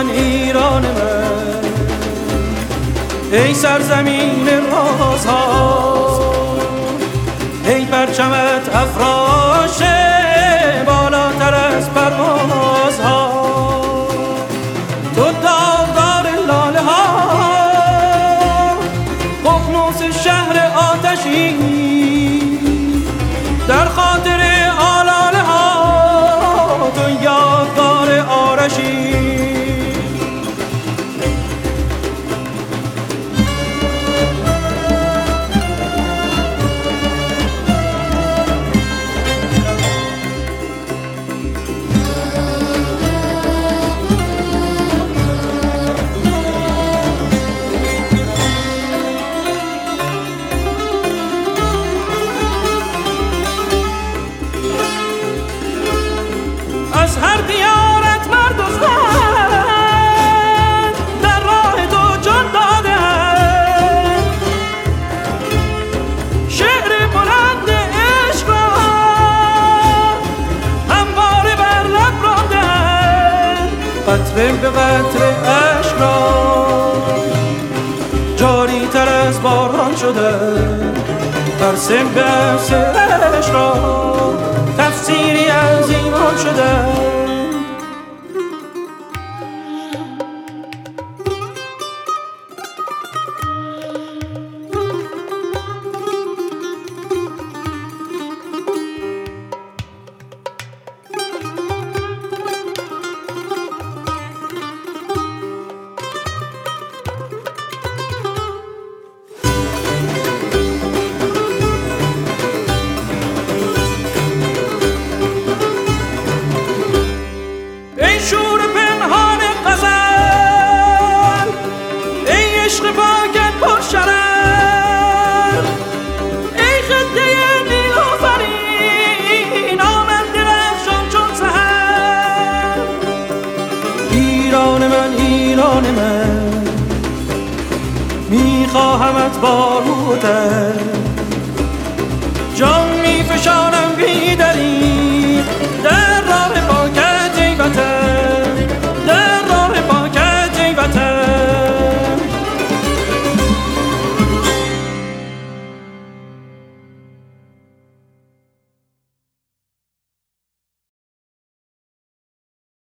من ایران من، ای سرزمین رازها، ای پرچمت افراشه بالاتر از پروازها، تو داغدار لاله ها، ققنوس شهر آتشی، در خاطر آلاله ها تو یادگار آرشی. از هر دیارت مرد و زن در راه تو جان دادن، شعر بلند عشق را همواره بر لب راندن، قطره به قطره عشق را جاری تر از باران شدن، ترسم به عرص عشق را تفسیری از ایمان شدن. شور پنهان غزل، ای عشق پاکت پر شرر، ای خطه نیلوفرین آمد درخشان چون سحر. ایران من ایران من، میخواهمت با روتر، جان میفشانم بی دلیل